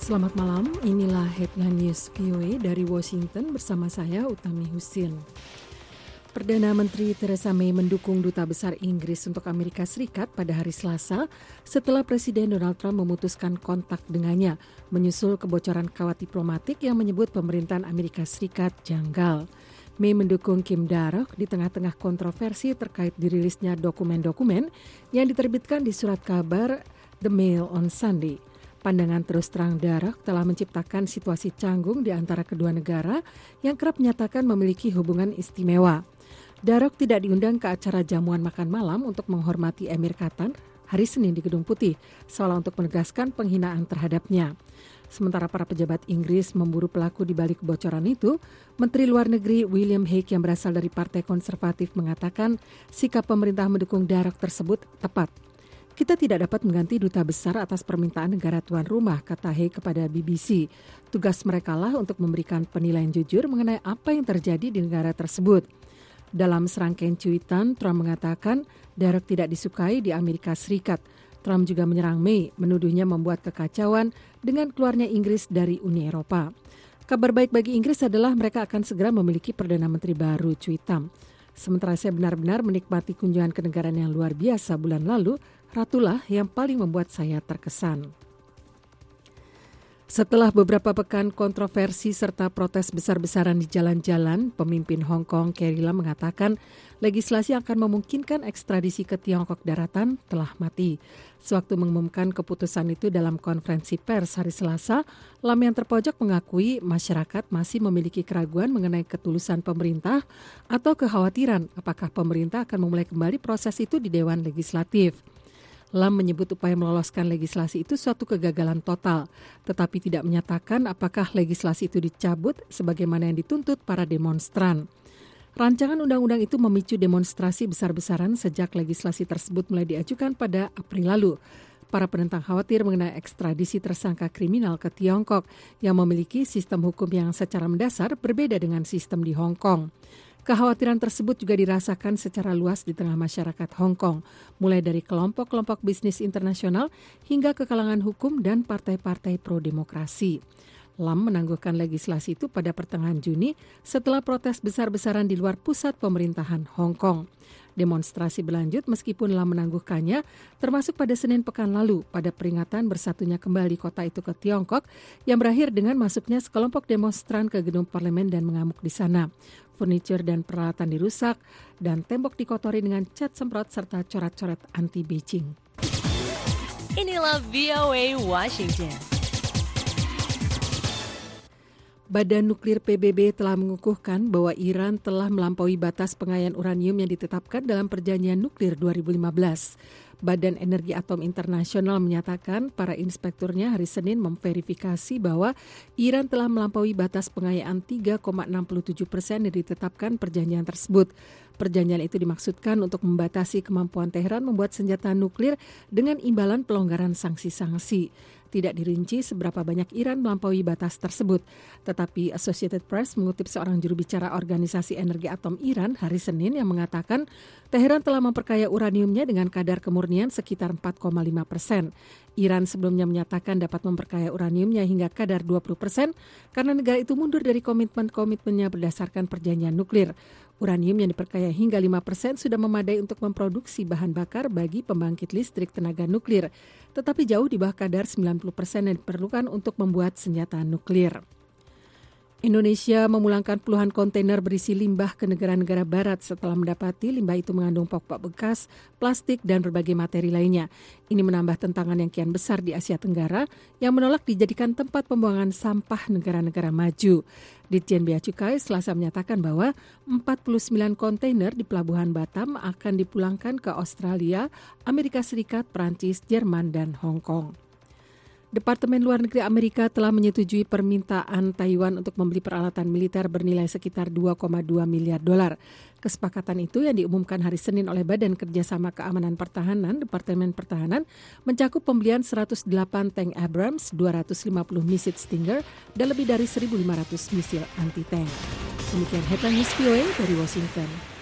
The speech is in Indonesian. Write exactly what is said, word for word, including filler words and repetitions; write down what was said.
Selamat malam, inilah Headline News V O A dari Washington bersama saya Utami Husin. Perdana Menteri Theresa May mendukung Duta Besar Inggris untuk Amerika Serikat pada hari Selasa setelah Presiden Donald Trump memutuskan kontak dengannya, menyusul kebocoran kawat diplomatik yang menyebut pemerintahan Amerika Serikat janggal. May mendukung Kim Darroch di tengah-tengah kontroversi terkait dirilisnya dokumen-dokumen yang diterbitkan di surat kabar The Mail on Sunday. Pandangan terus terang Darroch telah menciptakan situasi canggung di antara kedua negara yang kerap menyatakan memiliki hubungan istimewa. Darroch tidak diundang ke acara jamuan makan malam untuk menghormati Emir Qatar hari Senin di Gedung Putih, seolah untuk menegaskan penghinaan terhadapnya. Sementara para pejabat Inggris memburu pelaku di balik kebocoran itu, Menteri Luar Negeri William Hague yang berasal dari Partai Konservatif mengatakan sikap pemerintah mendukung Darroch tersebut tepat. Kita tidak dapat mengganti duta besar atas permintaan negara tuan rumah, kata Hague kepada B B C. Tugas merekalah untuk memberikan penilaian jujur mengenai apa yang terjadi di negara tersebut. Dalam serangkaian cuitan, Trump mengatakan Darroch tidak disukai di Amerika Serikat. Trump juga menyerang May, menuduhnya membuat kekacauan dengan keluarnya Inggris dari Uni Eropa. Kabar baik bagi Inggris adalah mereka akan segera memiliki Perdana Menteri baru, cuitam. Sementara saya benar-benar menikmati kunjungan ke negara yang luar biasa bulan lalu, Ratulah yang paling membuat saya terkesan. Setelah beberapa pekan kontroversi serta protes besar-besaran di jalan-jalan, pemimpin Hong Kong Carrie Lam mengatakan legislasi akan memungkinkan ekstradisi ke Tiongkok daratan telah mati. Sewaktu mengumumkan keputusan itu dalam konferensi pers hari Selasa, Lam yang terpojok mengakui masyarakat masih memiliki keraguan mengenai ketulusan pemerintah atau kekhawatiran apakah pemerintah akan memulai kembali proses itu di Dewan Legislatif. Lam menyebut upaya meloloskan legislasi itu suatu kegagalan total, tetapi tidak menyatakan apakah legislasi itu dicabut sebagaimana yang dituntut para demonstran. Rancangan undang-undang itu memicu demonstrasi besar-besaran sejak legislasi tersebut mulai diajukan pada April lalu. Para penentang khawatir mengenai ekstradisi tersangka kriminal ke Tiongkok yang memiliki sistem hukum yang secara mendasar berbeda dengan sistem di Hong Kong. Kekhawatiran tersebut juga dirasakan secara luas di tengah masyarakat Hong Kong, mulai dari kelompok-kelompok bisnis internasional hingga ke kalangan hukum dan partai-partai pro-demokrasi. Lam menangguhkan legislasi itu pada pertengahan Juni setelah protes besar-besaran di luar pusat pemerintahan Hong Kong. Demonstrasi berlanjut meskipun Lam menangguhkannya, termasuk pada Senin pekan lalu pada peringatan bersatunya kembali kota itu ke Tiongkok yang berakhir dengan masuknya sekelompok demonstran ke gedung parlemen dan mengamuk di sana. Furnitur dan peralatan dirusak dan tembok dikotori dengan cat semprot serta coret-coret anti-Beijing. Inilah V O A Washington. Badan Nuklir P B B telah mengukuhkan bahwa Iran telah melampaui batas pengayaan uranium yang ditetapkan dalam Perjanjian Nuklir dua ribu lima belas. Badan Energi Atom Internasional menyatakan para inspekturnya hari Senin memverifikasi bahwa Iran telah melampaui batas pengayaan tiga koma enam tujuh persen yang ditetapkan perjanjian tersebut. Perjanjian itu dimaksudkan untuk membatasi kemampuan Teheran membuat senjata nuklir dengan imbalan pelonggaran sanksi-sanksi. Tidak dirinci seberapa banyak Iran melampaui batas tersebut. Tetapi Associated Press mengutip seorang juru bicara Organisasi Energi Atom Iran hari Senin yang mengatakan Teheran telah memperkaya uraniumnya dengan kadar kemurnian sekitar empat koma lima persen. Iran sebelumnya menyatakan dapat memperkaya uraniumnya hingga kadar dua puluh persen karena negara itu mundur dari komitmen-komitmennya berdasarkan perjanjian nuklir. Uranium yang diperkaya hingga lima persen sudah memadai untuk memproduksi bahan bakar bagi pembangkit listrik tenaga nuklir, tetapi jauh di bawah kadar sembilan puluh persen yang diperlukan untuk membuat senjata nuklir. Indonesia memulangkan puluhan kontainer berisi limbah ke negara-negara barat setelah mendapati limbah itu mengandung pokok bekas, plastik, dan berbagai materi lainnya. Ini menambah tantangan yang kian besar di Asia Tenggara yang menolak dijadikan tempat pembuangan sampah negara-negara maju. Ditjen Bea Cukai Selasa menyatakan bahwa empat puluh sembilan kontainer di Pelabuhan Batam akan dipulangkan ke Australia, Amerika Serikat, Prancis, Jerman, dan Hong Kong. Departemen Luar Negeri Amerika telah menyetujui permintaan Taiwan untuk membeli peralatan militer bernilai sekitar dua koma dua miliar dolar. Kesepakatan itu yang diumumkan hari Senin oleh Badan Kerjasama Keamanan Pertahanan, Departemen Pertahanan, mencakup pembelian seratus delapan tank Abrams, dua ratus lima puluh misil Stinger, dan lebih dari seribu lima ratus misil anti-tank. Demikian Headline News V O A dari Washington.